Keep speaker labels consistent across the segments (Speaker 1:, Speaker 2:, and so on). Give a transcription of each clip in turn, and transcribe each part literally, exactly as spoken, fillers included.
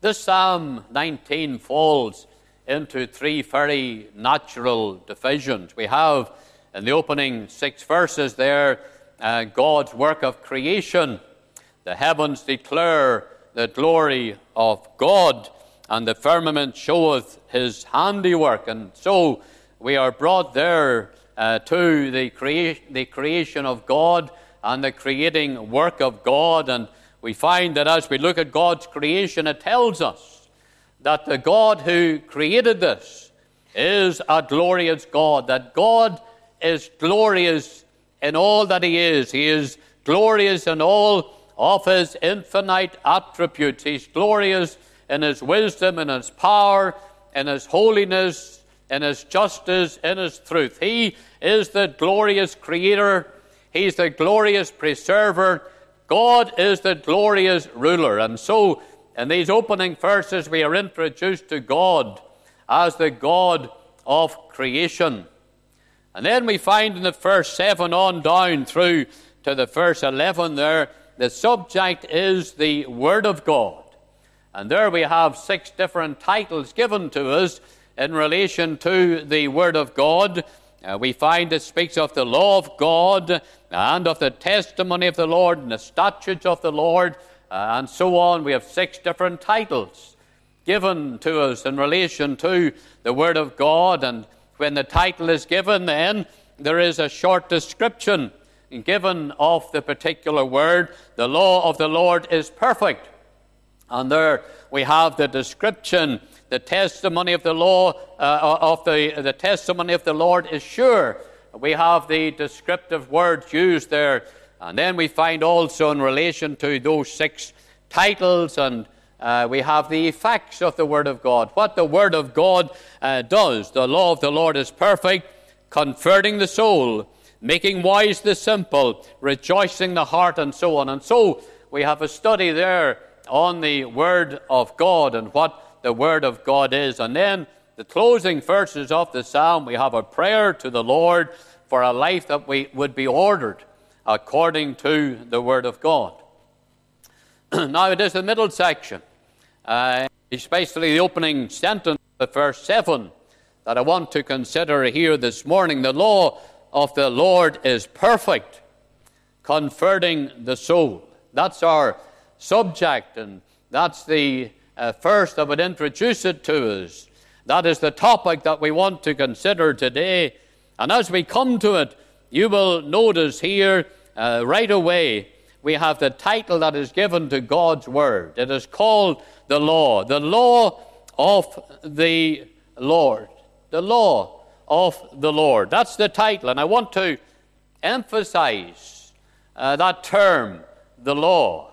Speaker 1: This Psalm nineteen falls into three very natural divisions. We have in the opening six verses there uh, God's work of creation. The heavens declare the glory of God, and the firmament showeth his handiwork. And so we are brought there uh, to the, crea- the creation of God and the creating work of God. And we find that as we look at God's creation, it tells us that the God who created this is a glorious God, that God is glorious in all that he is. He is glorious in all of his infinite attributes. He's glorious in his wisdom, in his power, in his holiness, in his justice, in his truth. He is the glorious creator. He's the glorious preserver. God is the glorious ruler. And so, in these opening verses, we are introduced to God as the God of creation. And then we find in the verse seven on down through to the verse eleven there, the subject is the Word of God. And there we have six different titles given to us in relation to the Word of God. Uh, we find it speaks of the law of God and of the testimony of the Lord and the statutes of the Lord, uh, and so on. We have six different titles given to us in relation to the Word of God. And when the title is given, then there is a short description given of the particular word. The law of the Lord is perfect. And there we have the description. The testimony of the law uh, of the, the testimony of the Lord is sure. We have the descriptive words used there. And then we find also in relation to those six titles, and uh, we have the effects of the Word of God. What the Word of God uh, does. The law of the Lord is perfect, converting the soul, making wise the simple, rejoicing the heart, and so on. And so we have a study there on the Word of God and what the Word of God is. And then the closing verses of the Psalm, we have a prayer to the Lord for a life that we would be ordered according to the Word of God. Now it is the middle section, uh, especially the opening sentence of verse seven, that I want to consider here this morning. The law of the Lord is perfect, converting the soul. That's our subject, and that's the uh, first that would introduce it to us. That is the topic that we want to consider today. And as we come to it, you will notice here uh, right away we have the title that is given to God's Word. It is called the law, the law of the Lord, the law of the Lord. That's the title, and I want to emphasize uh, that term, the law.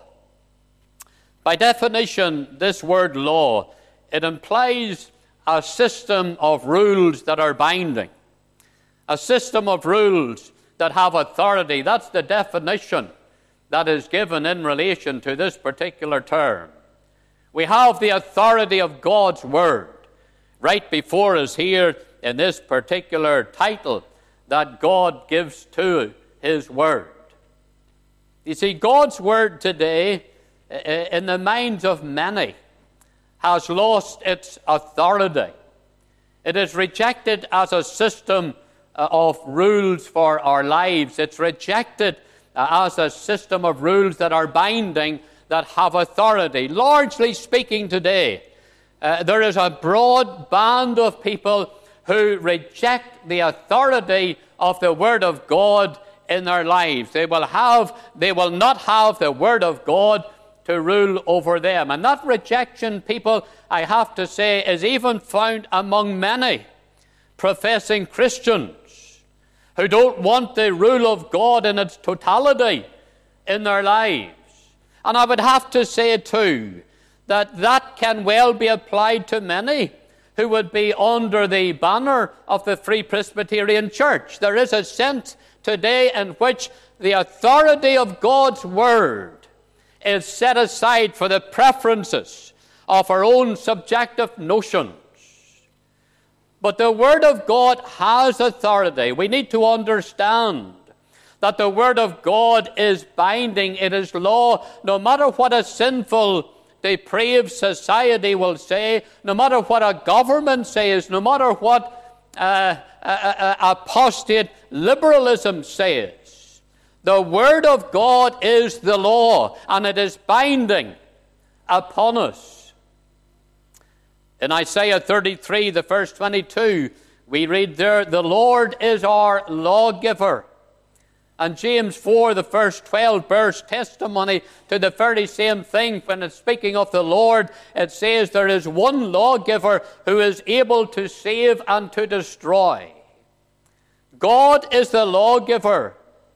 Speaker 1: By definition, this word law, it implies a system of rules that are binding, a system of rules that have authority. That's the definition that is given in relation to this particular term. We have the authority of God's Word right before us here in this particular title that God gives to His Word. You see, God's Word today, in the minds of many, has lost its authority. It is rejected as a system of rules for our lives. It's rejected as a system of rules that are binding, that have authority. Largely speaking today, uh, there is a broad band of people who reject the authority of the Word of God in their lives. They will have, they will not have the Word of God to rule over them. And that rejection, people, I have to say, is even found among many professing Christians who don't want the rule of God in its totality in their lives. And I would have to say, too, that that can well be applied to many who would be under the banner of the Free Presbyterian Church. There is a sense today in which the authority of God's Word is set aside for the preferences of our own subjective notions. But the Word of God has authority. We need to understand that the Word of God is binding. It is law, no matter what a sinful depraved society will say, no matter what a government says, no matter what uh, uh, uh, apostate liberalism says, the Word of God is the law, and it is binding upon us. In Isaiah thirty-three, the verse twenty-two, we read there, the Lord is our lawgiver. And James four, the verse twelve, bears testimony to the very same thing. When it's speaking of the Lord, it says there is one lawgiver who is able to save and to destroy. God is the lawgiver.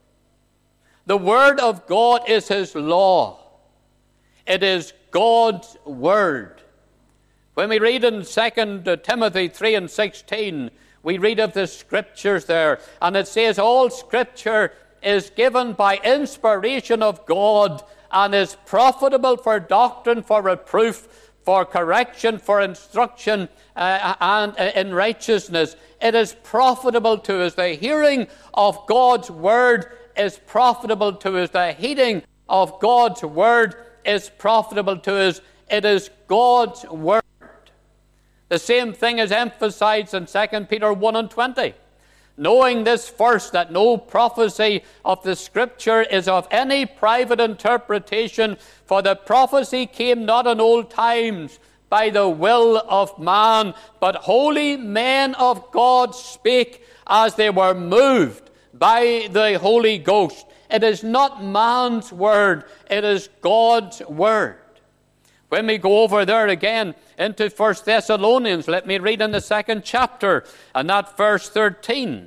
Speaker 1: The Word of God is His law. It is God's Word. When we read in Second Timothy three and sixteen, we read of the Scriptures there, and it says all Scripture is given by inspiration of God and is profitable for doctrine, for reproof, for correction, for instruction, uh, and uh, in righteousness. It is profitable to us. The hearing of God's Word is profitable to us. The heeding of God's Word is profitable to us. It is God's Word. The same thing is emphasized in Second Peter one and twenty. Knowing this first, that no prophecy of the Scripture is of any private interpretation, for the prophecy came not in old times by the will of man, but holy men of God spake as they were moved by the Holy Ghost. It is not man's word, it is God's word. When we go over there again into First Thessalonians, let me read in the second chapter, and that verse thirteen.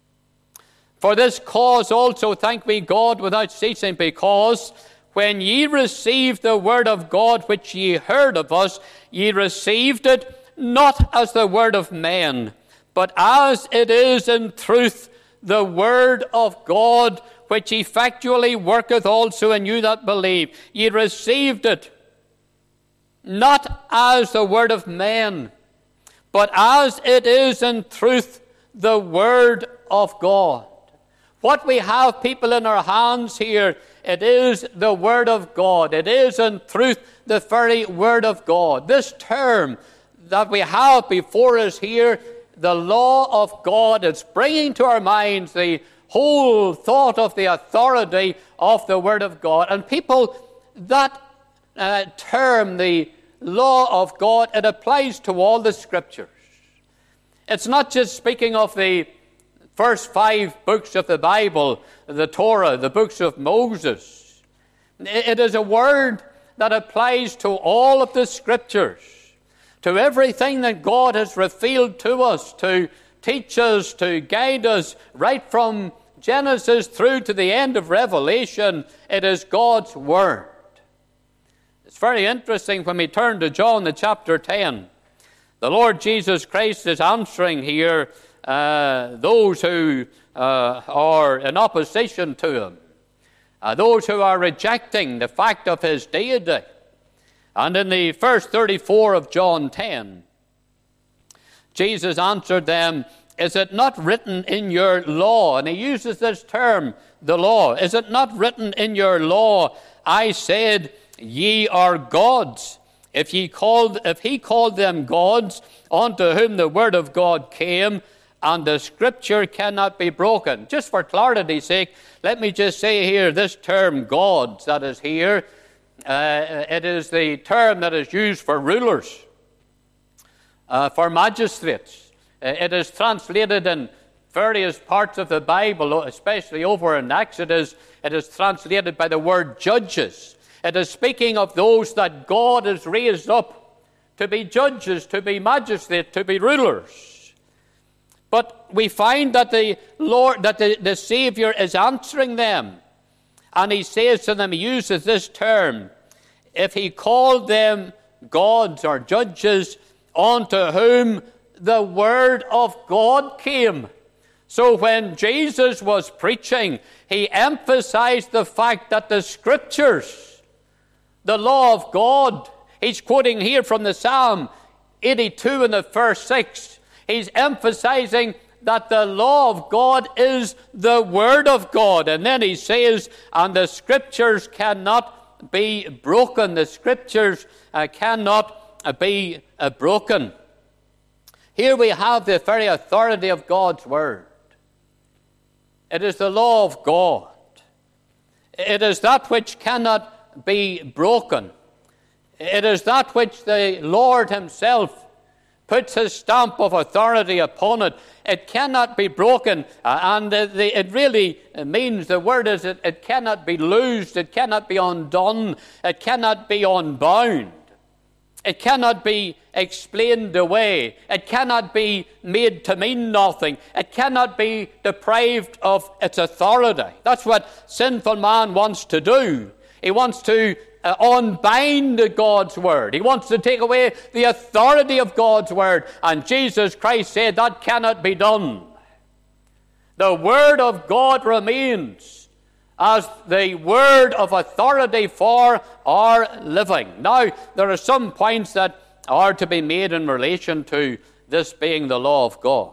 Speaker 1: For this cause also thank we God without ceasing, because when ye received the word of God which ye heard of us, ye received it not as the word of men, but as it is in truth the word of God, which effectually worketh also in you that believe. Ye received it not as the word of men, but as it is in truth the word of God. What we have, people, in our hands here, it is the word of God. It is in truth the very word of God. This term that we have before us here, the law of God, it's bringing to our minds the whole thought of the authority of the word of God. And people, that uh, term, the law of God, it applies to all the Scriptures. It's not just speaking of the first five books of the Bible, the Torah, the books of Moses. It is a word that applies to all of the Scriptures, to everything that God has revealed to us, to teach us, to guide us, right from Genesis through to the end of Revelation. It is God's word. It's very interesting when we turn to John, the chapter ten. The Lord Jesus Christ is answering here uh, those who uh, are in opposition to him, uh, those who are rejecting the fact of his deity. And in the verse thirty-four of John ten, Jesus answered them, "Is it not written in your law?" And he uses this term, the law. "Is it not written in your law, I said, ye are gods? If ye called, if he called them gods, unto whom the word of God came, and the Scripture cannot be broken." Just for clarity's sake, let me just say here, this term gods that is here, uh, it is the term that is used for rulers, uh, for magistrates. Uh, it is translated in various parts of the Bible, especially over in Exodus, it is translated by the word judges. It is speaking of those that God has raised up to be judges, to be magistrates, to be rulers. But we find that the Lord, that the, the Savior is answering them. And he says to them, he uses this term, if he called them gods or judges, unto whom the word of God came. So when Jesus was preaching, he emphasized the fact that the Scriptures, the law of God, he's quoting here from the Psalm eighty-two in the verse six. He's emphasizing that the law of God is the word of God. And then he says, and the Scriptures cannot be broken. The Scriptures uh, cannot uh, be uh, broken. Here we have the very authority of God's Word. It is the law of God. It is that which cannot be broken. It is that which the Lord himself puts his stamp of authority upon it. It cannot be broken, uh, and the, the, it really means, the word is, it, it cannot be loosed, it cannot be undone, it cannot be unbound. It cannot be explained away. It cannot be made to mean nothing. It cannot be deprived of its authority. That's what sinful man wants to do. He wants to uh, unbind God's Word. He wants to take away the authority of God's Word. And Jesus Christ said that cannot be done. The Word of God remains as the word of authority for our living. Now, there are some points that are to be made in relation to this being the law of God.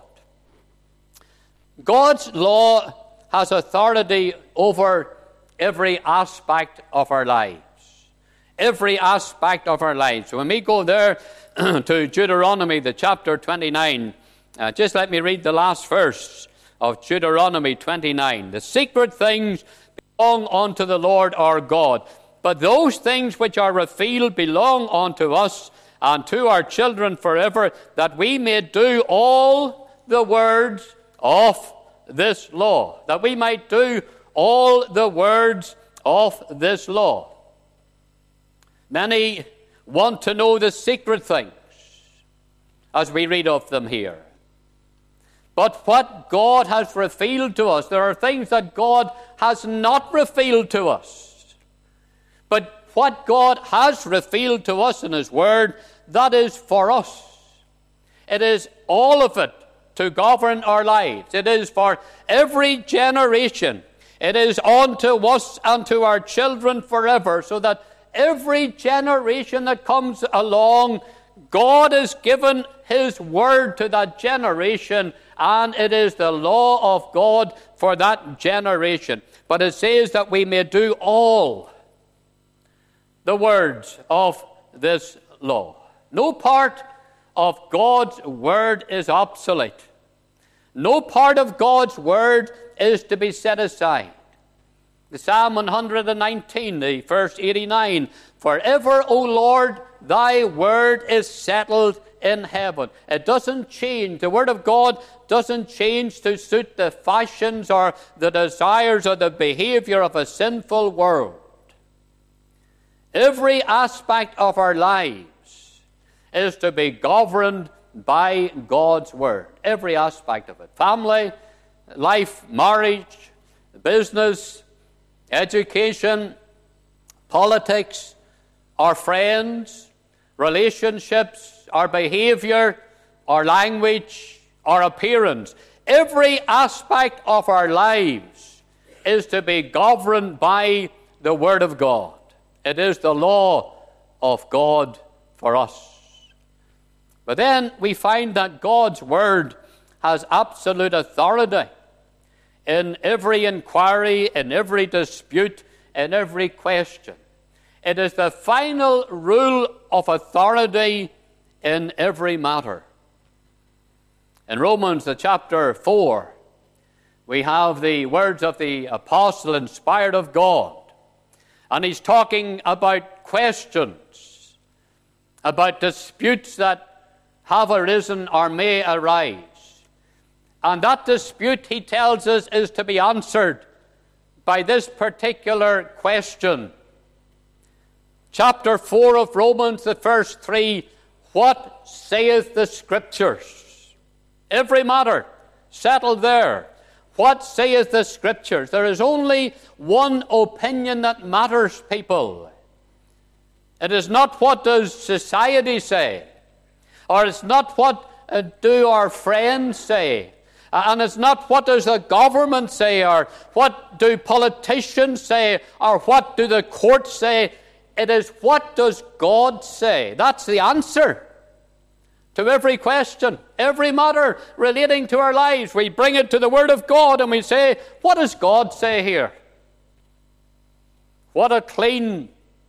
Speaker 1: God's law has authority over every aspect of our lives. Every aspect of our lives. So when we go there to Deuteronomy, the chapter twenty-nine, uh, just let me read the last verse of Deuteronomy twenty-nine. The secret things belong unto the Lord our God, but those things which are revealed belong unto us and to our children forever, that we may do all the words of this law. That we might do all the words of this law. Many want to know the secret things, as we read of them here. But what God has revealed to us, there are things that God has not revealed to us. But what God has revealed to us in His Word, that is for us. It is all of it to govern our lives. It is for every generation. It is unto us and to our children forever, so that every generation that comes along, God has given His Word to that generation, and it is the law of God for that generation. But it says that we may do all the words of this law. No part of God's Word is obsolete. No part of God's Word is to be set aside. The Psalm one hundred nineteen, the verse eighty-nine, forever, O Lord, thy word is settled in heaven. It doesn't change. The Word of God doesn't change to suit the fashions or the desires or the behavior of a sinful world. Every aspect of our lives is to be governed by God's Word. Every aspect of it. Family, life, marriage, business, education, politics, our friends, relationships, our behavior, our language, our appearance. Every aspect of our lives is to be governed by the Word of God. It is the law of God for us. But then we find that God's Word has absolute authority in every inquiry, in every dispute, in every question. It is the final rule of authority in every matter. In Romans, the chapter four, we have the words of the apostle inspired of God. And he's talking about questions, about disputes that have arisen or may arise. And that dispute, he tells us, is to be answered by this particular question. Chapter four of Romans, the verse three, what saith the Scriptures? Every matter settled there. What saith the Scriptures? There is only one opinion that matters, people. It is not what does society say, or it's not what uh, do our friends say, and it's not what does the government say, or what do politicians say, or what do the courts say. It is what does God say. That's the answer to every question, every matter relating to our lives. We bring it to the Word of God and we say, what does God say here? What a clean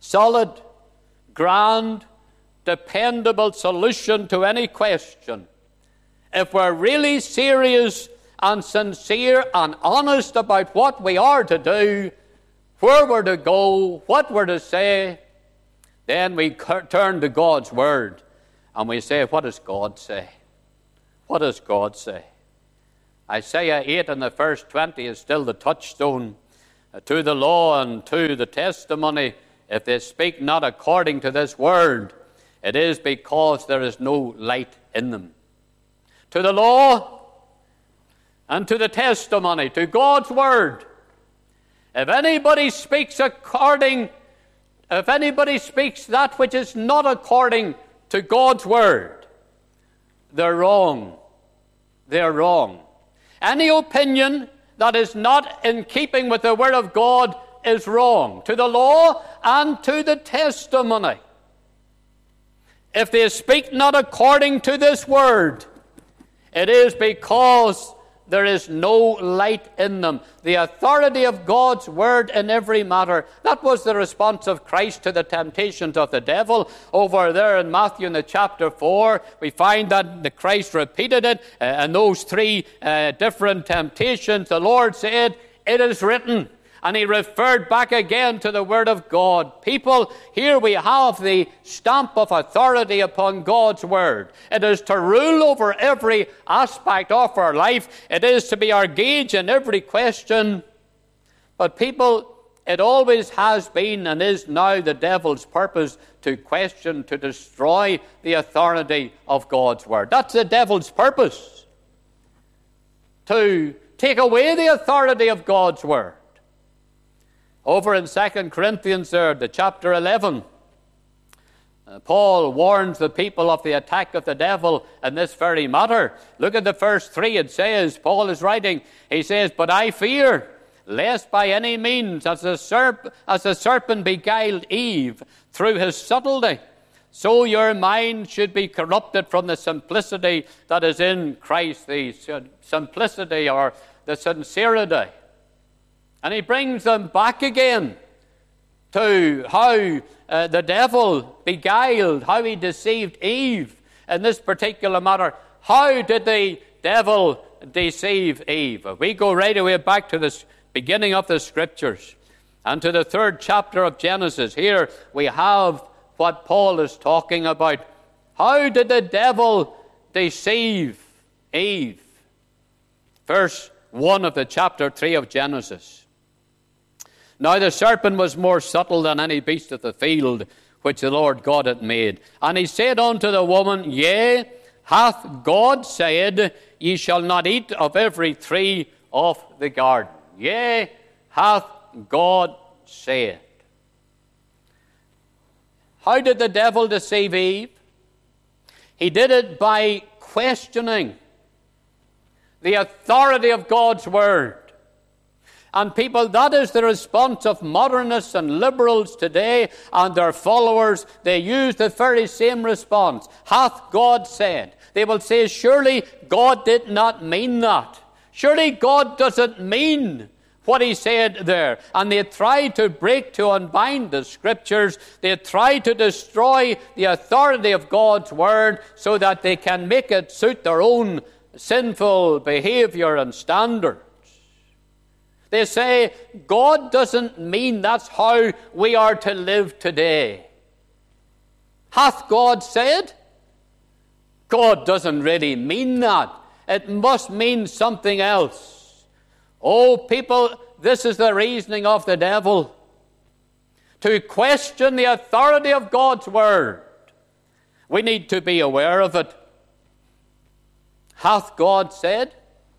Speaker 1: solid, grand, dependable solution to any question. If we're really serious and sincere and honest about what we are to do, where we're to go, what we're to say, then we turn to God's Word and we say, what does God say? What does God say? Isaiah eight and the verse twenty is still the touchstone. To the law and to the testimony, if they speak not according to this word, it is because there is no light in them. To the law and to the testimony, to God's word. If anybody speaks according, if anybody speaks that which is not according to God's word, they're wrong. They're wrong. Any opinion that is not in keeping with the word of God is wrong. To the law and to the testimony. If they speak not according to this word, it is because there is no light in them. The authority of God's word in every matter. That was the response of Christ to the temptations of the devil. Over there in Matthew in the chapter four, we find that the Christ repeated it. Uh, and those three uh, different temptations, the Lord said, it is written. And he referred back again to the Word of God. People, here we have the stamp of authority upon God's Word. It is to rule over every aspect of our life. It is to be our gauge in every question. But people, it always has been and is now the devil's purpose to question, to destroy the authority of God's Word. That's the devil's purpose. To take away the authority of God's Word. Over in Second Corinthians there, the chapter eleven, uh, Paul warns the people of the attack of the devil in this very matter. Look at the verse three. It says, Paul is writing, he says, but I fear, lest by any means, as the, serp- as the serpent beguiled Eve through his subtlety, so your mind should be corrupted from the simplicity that is in Christ, the simplicity or the sincerity. And he brings them back again to how uh, the devil beguiled, how he deceived Eve in this particular matter. How did the devil deceive Eve? We go right away back to the beginning of the Scriptures and to the third chapter of Genesis. Here we have what Paul is talking about. How did the devil deceive Eve? Verse one of the chapter three of Genesis. Now the serpent was more subtle than any beast of the field which the Lord God had made. And he said unto the woman, Yea, hath God said, Ye shall not eat of every tree of the garden. Yea, hath God said. How did the devil deceive Eve? He did it by questioning the authority of God's word. And people, that is the response of modernists and liberals today and their followers. They use the very same response. Hath God said? They will say, surely God did not mean that. Surely God doesn't mean what he said there. And they try to break, to unbind the Scriptures. They try to destroy the authority of God's word so that they can make it suit their own sinful behavior and standards. They say, God doesn't mean that's how we are to live today. Hath God said? God doesn't really mean that. It must mean something else. Oh, people, this is the reasoning of the devil. To question the authority of God's word. We need to be aware of it. Hath God said?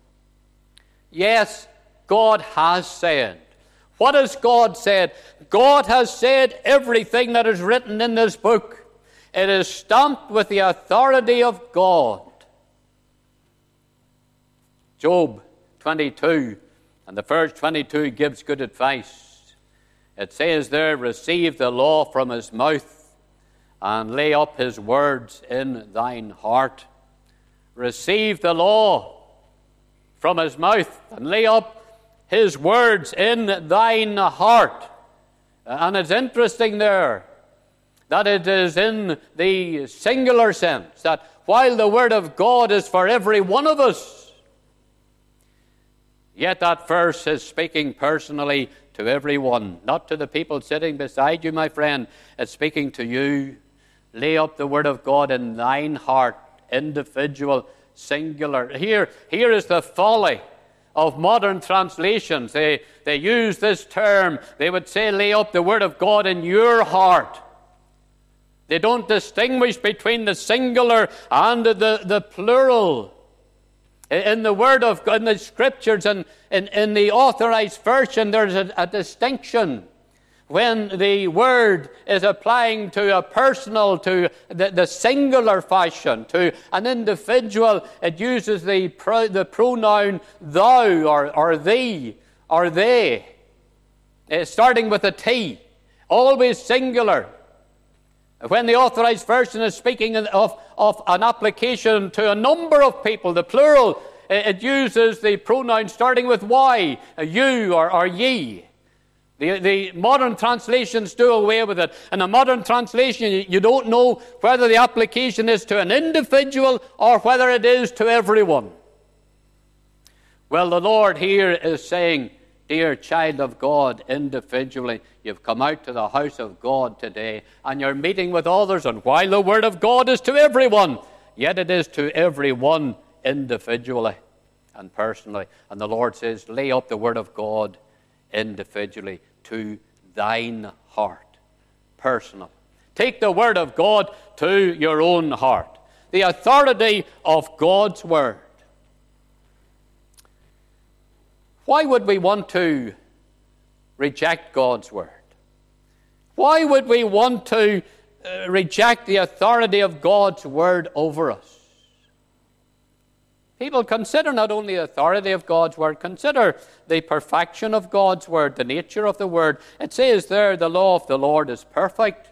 Speaker 1: Yes, God has said. What has God said? God has said everything that is written in this book. It is stamped with the authority of God. Job twenty-two, and the verse twenty-two gives good advice. It says there, receive the law from his mouth, and lay up his words in thine heart. Receive the law from his mouth, and lay up his words in thine heart. And it's interesting there that it is in the singular sense, that while the Word of God is for every one of us, yet that verse is speaking personally to everyone, not to the people sitting beside you, my friend. It's speaking to you. Lay up the Word of God in thine heart, individual, singular. Here, here is the folly of modern translations. They, they use this term. They would say, lay up the Word of God in your heart. They don't distinguish between the singular and the, the plural. In the Word of God, in the Scriptures, and in, in the Authorized Version, there's a, a distinction. When the Word is applying to a personal, to the, the singular fashion, to an individual, it uses the, pro, the pronoun thou, or, or thee, or they, uh, starting with a T, always singular. When the Authorized Version is speaking of, of an application to a number of people, the plural, it uses the pronoun starting with Y, you or, or ye. The, the modern translations do away with it. In a modern translation, you, you don't know whether the application is to an individual or whether it is to everyone. Well, the Lord here is saying, dear child of God, individually, you've come out to the house of God today, and you're meeting with others, and while the Word of God is to everyone, yet it is to everyone individually and personally. And the Lord says, lay up the Word of God individually to thine heart, personal. Take the Word of God to your own heart. The authority of God's Word. Why would we want to reject God's Word? Why would we want to uh, reject the authority of God's Word over us? People, consider not only the authority of God's Word, consider the perfection of God's Word, the nature of the Word. It says there, the law of the Lord is perfect.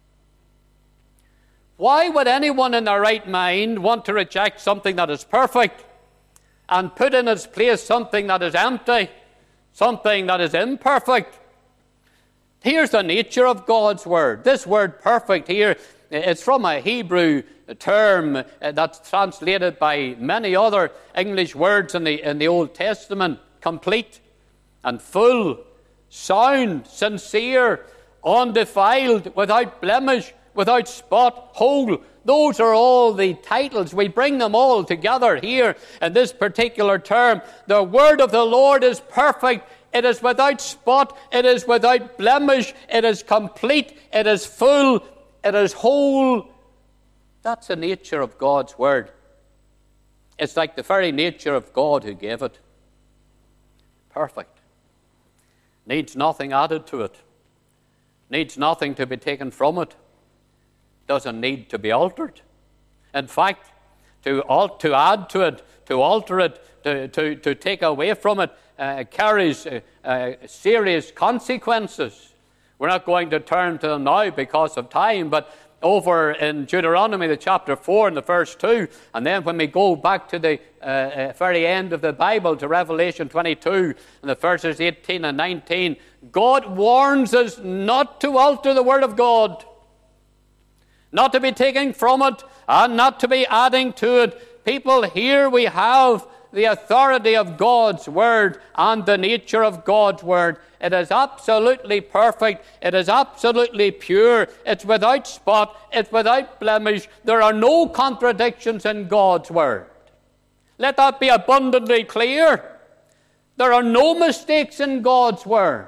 Speaker 1: Why would anyone in their right mind want to reject something that is perfect and put in its place something that is empty, something that is imperfect? Here's the nature of God's Word. This word perfect here, it's from a Hebrew term that's translated by many other English words in the, in the Old Testament. Complete and full, sound, sincere, undefiled, without blemish, without spot, whole. Those are all the titles. We bring them all together here in this particular term. The Word of the Lord is perfect. It is without spot. It is without blemish. It is complete. It is full. It is whole. That's the nature of God's Word. It's like the very nature of God who gave it. Perfect. Needs nothing added to it. Needs nothing to be taken from it. Doesn't need to be altered. In fact, to, al- to add to it, to alter it, to, to, to take away from it, uh, carries uh, uh, serious consequences. We're not going to turn to them now because of time, but over in Deuteronomy, the chapter four and the verse two, and then when we go back to the uh, uh, very end of the Bible, to Revelation twenty-two, and the verses eighteen and nineteen, God warns us not to alter the Word of God, not to be taking from it, and not to be adding to it. People, here we have the authority of God's Word and the nature of God's Word. It is absolutely perfect. It is absolutely pure. It's without spot. It's without blemish. There are no contradictions in God's Word. Let that be abundantly clear. There are no mistakes in God's Word.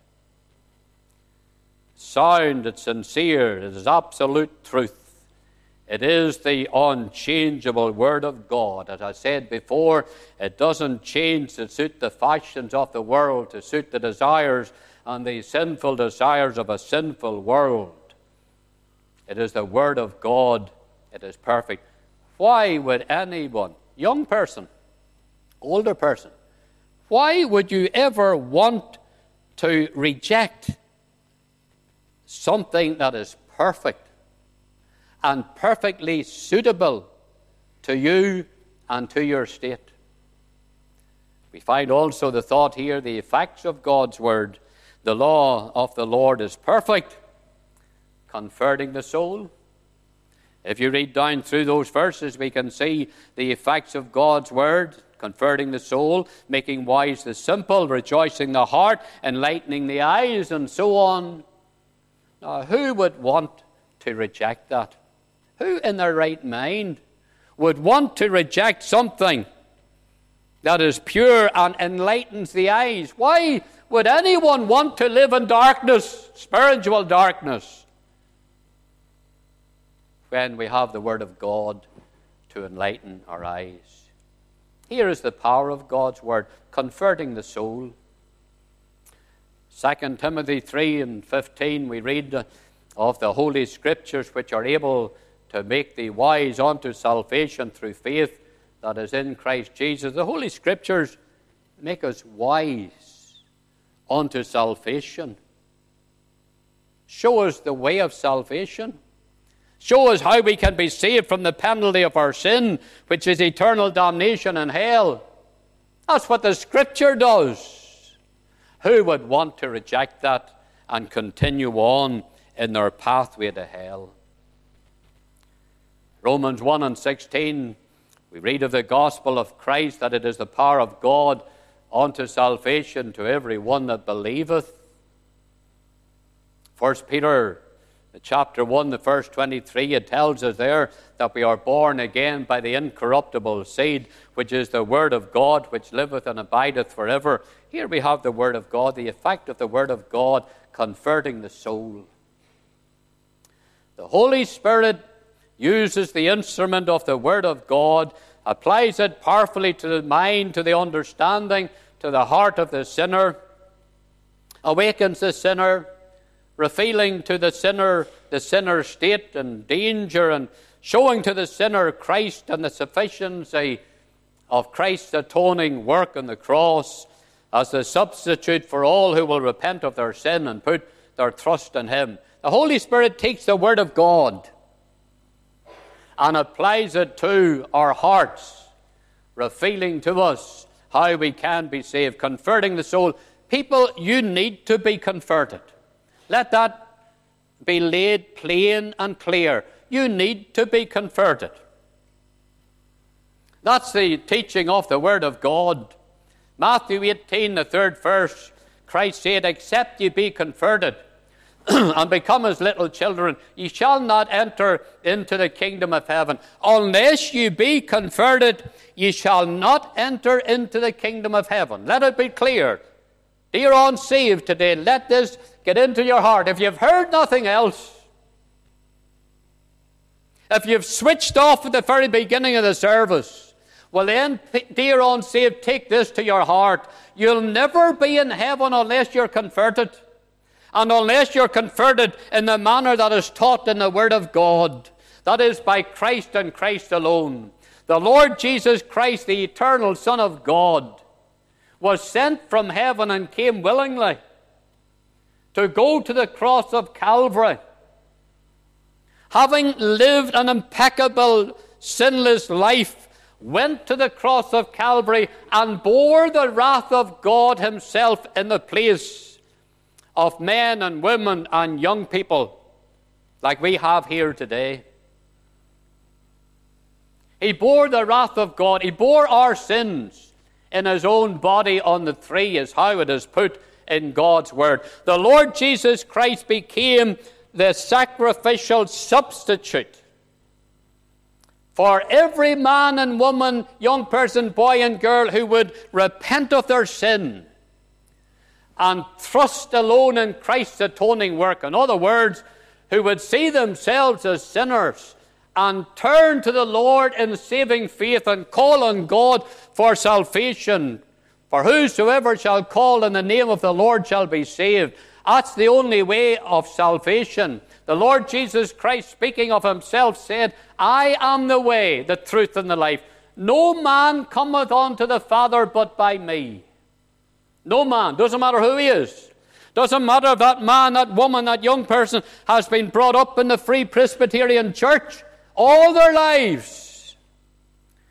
Speaker 1: Sound, it's sincere. It is absolute truth. It is the unchangeable Word of God. As I said before, it doesn't change to suit the fashions of the world, to suit the desires and the sinful desires of a sinful world. It is the Word of God. It is perfect. Why would anyone, young person, older person, why would you ever want to reject something that is perfect and perfectly suitable to you and to your state? We find also the thought here, the effects of God's Word. The law of the Lord is perfect, comforting the soul. If you read down through those verses, we can see the effects of God's word, comforting the soul, making wise the simple, rejoicing the heart, enlightening the eyes, and so on. Now, who would want to reject that? Who in their right mind would want to reject something that is pure and enlightens the eyes? Why would anyone want to live in darkness, spiritual darkness, when we have the Word of God to enlighten our eyes? Here is the power of God's Word, comforting the soul. Second Timothy three and fifteen, we read of the Holy Scriptures, which are able to make thee wise unto salvation through faith that is in Christ Jesus. The Holy Scriptures make us wise unto salvation. Show us the way of salvation. Show us how we can be saved from the penalty of our sin, which is eternal damnation in hell. That's what the Scripture does. Who would want to reject that and continue on in their pathway to hell? Romans one and sixteen, we read of the gospel of Christ, that it is the power of God unto salvation to every one that believeth. First Peter chapter one, the verse twenty-three, it tells us there that we are born again by the incorruptible seed, which is the word of God, which liveth and abideth forever. Here we have the word of God, the effect of the word of God converting the soul. The Holy Spirit uses the instrument of the word of God, applies it powerfully to the mind, to the understanding, to the heart of the sinner, awakens the sinner, revealing to the sinner the sinner's state and danger, and showing to the sinner Christ and the sufficiency of Christ's atoning work on the cross as the substitute for all who will repent of their sin and put their trust in Him. The Holy Spirit takes the Word of God and applies it to our hearts, revealing to us how we can be saved, converting the soul. People, you need to be converted. Let that be laid plain and clear. You need to be converted. That's the teaching of the Word of God. Matthew eighteen, the third verse, Christ said, "Except ye be converted and become as little children, ye shall not enter into the kingdom of heaven. Unless ye be converted, ye shall not enter into the kingdom of heaven." Let it be clear. Dear unsaved today, let this get into your heart. If you've heard nothing else, if you've switched off at the very beginning of the service, well then, dear unsaved, take this to your heart. You'll never be in heaven unless you're converted, and unless you're converted in the manner that is taught in the Word of God. That is by Christ and Christ alone. The Lord Jesus Christ, the eternal Son of God, was sent from heaven and came willingly to go to the cross of Calvary. Having lived an impeccable, sinless life, went to the cross of Calvary and bore the wrath of God Himself in the place of men and women and young people like we have here today. He bore the wrath of God. He bore our sins in His own body on the tree, is how it is put in God's Word. The Lord Jesus Christ became the sacrificial substitute for every man and woman, young person, boy and girl who would repent of their sin and trust alone in Christ's atoning work. In other words, who would see themselves as sinners and turn to the Lord in saving faith and call on God for salvation. For whosoever shall call in the name of the Lord shall be saved. That's the only way of salvation. The Lord Jesus Christ, speaking of Himself, said, "I am the way, the truth, and the life. No man cometh unto the Father but by me." No man. Doesn't matter who he is. Doesn't matter if that man, that woman, that young person has been brought up in the Free Presbyterian Church all their lives.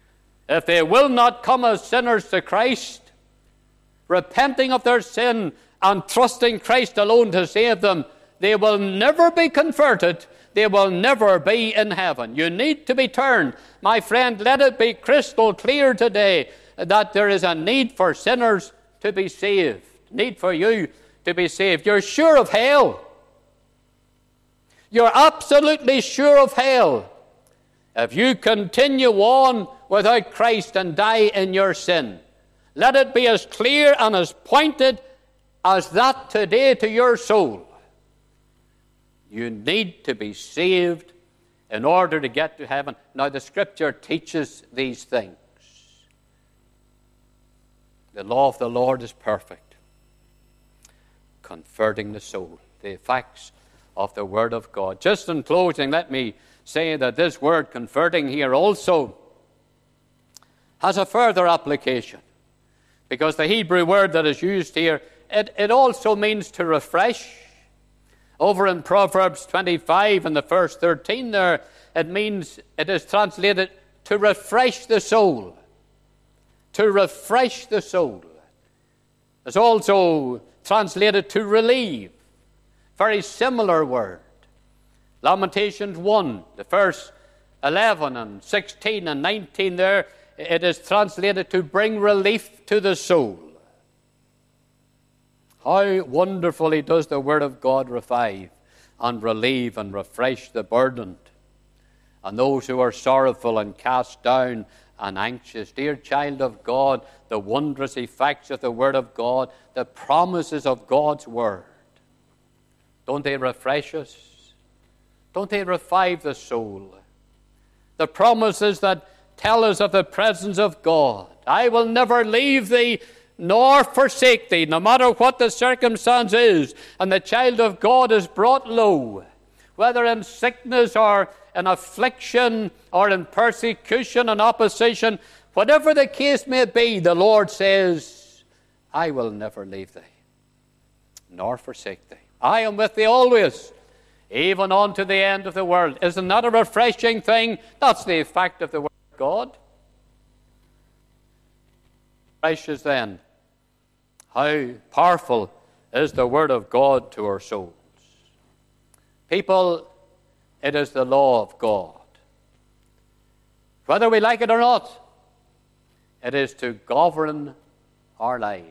Speaker 1: If they will not come as sinners to Christ, repenting of their sin and trusting Christ alone to save them, they will never be converted. They will never be in heaven. You need to be turned. My friend, let it be crystal clear today that there is a need for sinners to be saved. Need for you to be saved. You're sure of hell. You're absolutely sure of hell if you continue on without Christ and die in your sin. Let it be as clear and as pointed as that today to your soul. You need to be saved in order to get to heaven. Now, the Scripture teaches these things. The law of the Lord is perfect, converting the soul. The facts of the Word of God. Just in closing, let me say that this word converting here also has a further application, because the Hebrew word that is used here, it, it also means to refresh. Over in Proverbs twenty-five and the verse thirteen there, it means, it is translated to refresh the soul. To refresh the soul. It's also translated to relieve. Very similar word. Lamentations one, the verse eleven and sixteen and nineteen there, it is translated to bring relief to the soul. How wonderfully does the Word of God revive and relieve and refresh the burdened and those who are sorrowful and cast down and anxious. Dear child of God, the wondrous effects of the Word of God, the promises of God's Word, don't they refresh us? Don't they revive the soul? The promises that tell us of the presence of God. I will never leave thee nor forsake thee, no matter what the circumstance is. And the child of God is brought low, whether in sickness or in affliction or in persecution and opposition. Whatever the case may be, the Lord says, I will never leave thee nor forsake thee. I am with thee always, even unto the end of the world. Isn't that a refreshing thing? That's the effect of the Word of God. Precious then, how powerful is the Word of God to our souls. People, it is the law of God. Whether we like it or not, it is to govern our lives.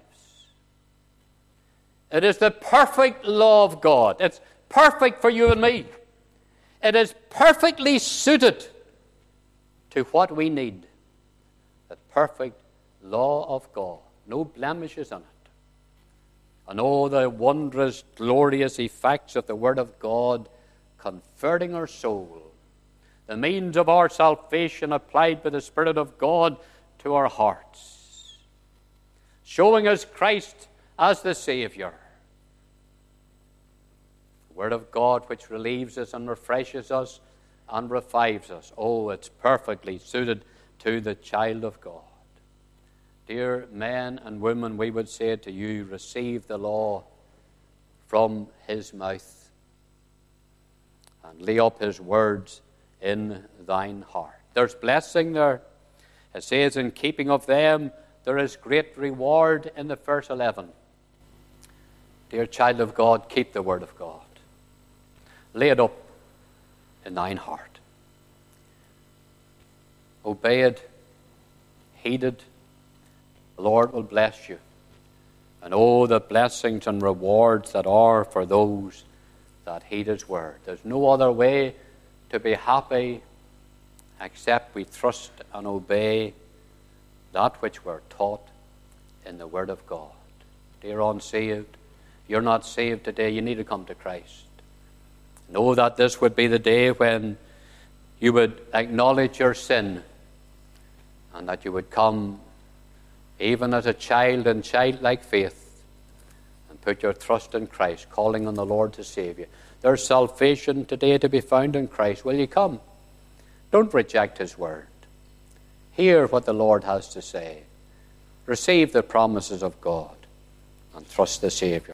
Speaker 1: It is the perfect law of God. It's perfect for you and me. It is perfectly suited to what we need. The perfect law of God. No blemishes on it. And all the wondrous, glorious effects of the Word of God converting our soul. The means of our salvation applied by the Spirit of God to our hearts. Showing us Christ as the Savior. The Word of God which relieves us and refreshes us and revives us. Oh, it's perfectly suited to the child of God. Dear men and women, we would say to you, receive the law from His mouth and lay up His words in thine heart. There's blessing there. It says, in keeping of them, there is great reward in the verse eleven. Dear child of God, keep the Word of God. Lay it up in thine heart. Obey it, heed it. The Lord will bless you. And oh, the blessings and rewards that are for those that heed His Word. There's no other way to be happy except we trust and obey that which we're taught in the Word of God. Dear unsaved, you're not saved today, you need to come to Christ. Know that this would be the day when you would acknowledge your sin and that you would come even as a child in childlike faith and put your trust in Christ, calling on the Lord to save you. There's salvation today to be found in Christ. Will you come? Don't reject His Word. Hear what the Lord has to say. Receive the promises of God and trust the Savior.